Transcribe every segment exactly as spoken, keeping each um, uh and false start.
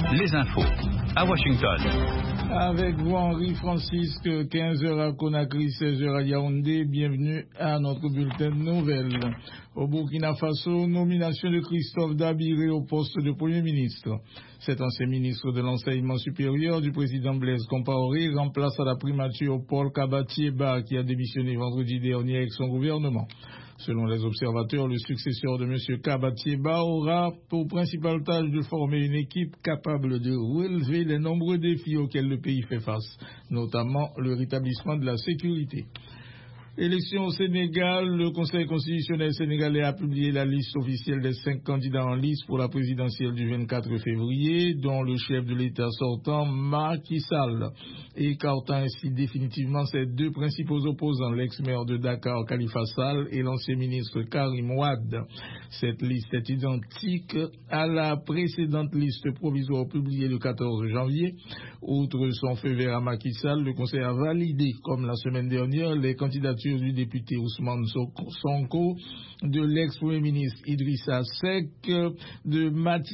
les infos à Washington. Avec vous, Henri Francisque, quinze heures à Conakry, seize heures à Yaoundé. Bienvenue à notre bulletin de nouvelles. Au Burkina Faso, nomination de Christophe Dabiré au poste de Premier ministre. Cet ancien ministre de l'enseignement supérieur du président Blaise Compaoré remplace à la primature Paul Kabatieba, qui a démissionné vendredi dernier avec son gouvernement. Selon les observateurs, le successeur de M. Kabatieba aura pour principale tâche de former une équipe capable de relever les nombreux défis auxquels le pays fait face, notamment le rétablissement de la sécurité. Élection au Sénégal, le Conseil constitutionnel sénégalais a publié la liste officielle des cinq candidats en lice pour la présidentielle du vingt-quatre février, dont le chef de l'État sortant, Macky Sall, écartant ainsi définitivement ses deux principaux opposants, l'ex-maire de Dakar, Khalifa Sall, et l'ancien ministre Karim Wade. Cette liste est identique à la précédente liste provisoire publiée le quatorze janvier. Outre son feu vert à Macky Sall, le Conseil a validé, comme la semaine dernière, les candidatures du député Ousmane Sonko, de l'ex-premier ministre Idrissa Seck, de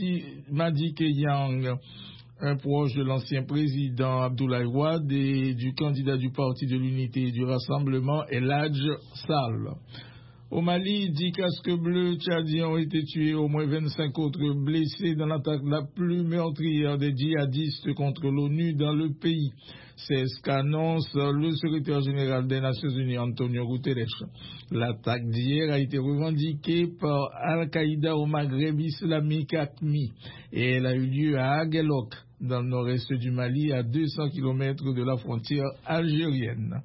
Madi Keyang, un proche de l'ancien président Abdoulaye Wade, et du candidat du Parti de l'Unité et du Rassemblement, El Hadj Sall. Au Mali, dix casques bleus tchadiens ont été tués, au moins vingt-cinq autres blessés dans l'attaque la plus meurtrière des djihadistes contre l'ONU dans le pays. C'est ce qu'annonce le secrétaire général des Nations Unies, Antonio Guterres. L'attaque d'hier a été revendiquée par Al-Qaïda au Maghreb islamique A Q M I et elle a eu lieu à Aguelok, dans le nord-est du Mali, à deux cents kilomètres de la frontière algérienne.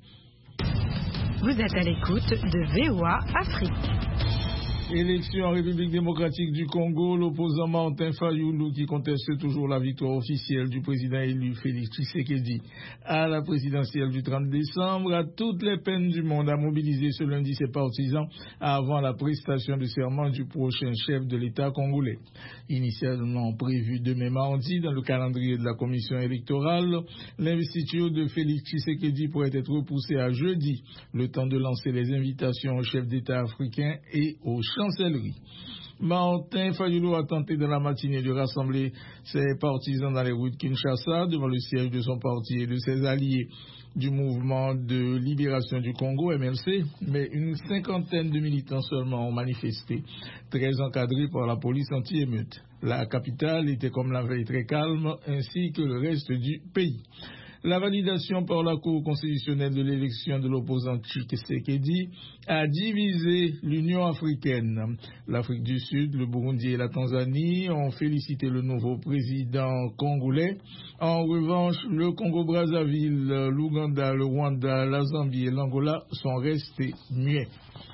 Vous êtes à l'écoute de V O A Afrique. Élection en République démocratique du Congo, l'opposant Martin Fayulu, qui conteste toujours la victoire officielle du président élu Félix Tshisekedi à la présidentielle du trente décembre, a toutes les peines du monde à mobiliser ce lundi ses partisans avant la prestation de serment du prochain chef de l'État congolais. Initialement prévu demain mardi dans le calendrier de la commission électorale, l'investiture de Félix Tshisekedi pourrait être repoussée à jeudi, le temps de lancer les invitations aux chefs d'État africains et aux chancellerie. Martin Fayulu a tenté dans la matinée de rassembler ses partisans dans les rues de Kinshasa devant le siège de son parti et de ses alliés du mouvement de libération du Congo, M L C, mais une cinquantaine de militants seulement ont manifesté, très encadrés par la police anti-émeute. La capitale était comme la veille très calme, ainsi que le reste du pays. La validation par la Cour constitutionnelle de l'élection de l'opposant Tshisekedi a divisé l'Union africaine. L'Afrique du Sud, le Burundi et la Tanzanie ont félicité le nouveau président congolais. En revanche, le Congo-Brazzaville, l'Ouganda, le Rwanda, la Zambie et l'Angola sont restés muets.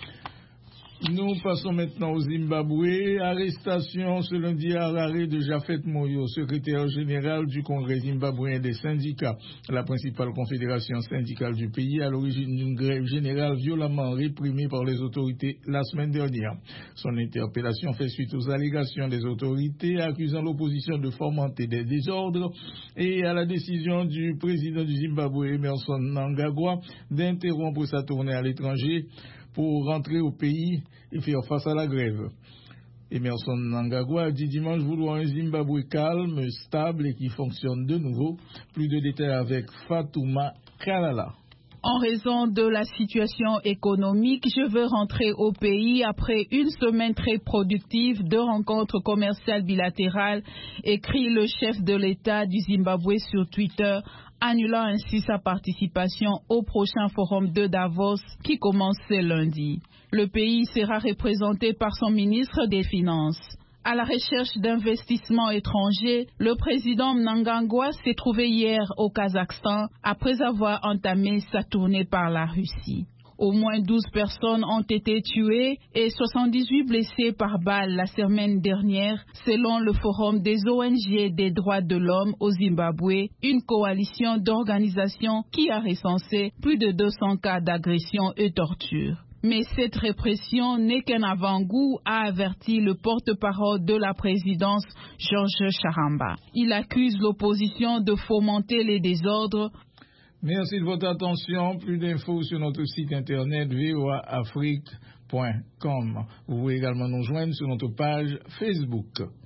Nous passons maintenant au Zimbabwe. Arrestation ce lundi à Harare de Japhet Moyo, secrétaire général du Congrès zimbabwéen des syndicats, la principale confédération syndicale du pays, à l'origine d'une grève générale violemment réprimée par les autorités la semaine dernière. Son interpellation fait suite aux allégations des autorités accusant l'opposition de fomenter des désordres et à la décision du président du Zimbabwe, Emmerson Mnangagwa, d'interrompre sa tournée à l'étranger pour rentrer au pays et faire face à la grève. Emmerson Mnangagwa a dit dimanche vouloir un Zimbabwe calme, stable et qui fonctionne de nouveau. Plus de détails avec Fatouma Kalala. En raison de la situation économique, je veux rentrer au pays après une semaine très productive de rencontres commerciales bilatérales, écrit le chef de l'État du Zimbabwe sur Twitter, annulant ainsi sa participation au prochain forum de Davos qui commence ce lundi. Le pays sera représenté par son ministre des Finances. À la recherche d'investissements étrangers, le président Mnangagwa s'est trouvé hier au Kazakhstan après avoir entamé sa tournée par la Russie. Au moins douze personnes ont été tuées et soixante-dix-huit blessées par balle la semaine dernière, selon le Forum des O N G des droits de l'homme au Zimbabwe, une coalition d'organisations qui a recensé plus de deux cents cas d'agression et torture. Mais cette répression n'est qu'un avant-goût, a averti le porte-parole de la présidence, Georges Charamba. Il accuse l'opposition de fomenter les désordres. Merci de votre attention. Plus d'infos sur notre site internet v o a afrique point com. Vous pouvez également nous joindre sur notre page Facebook.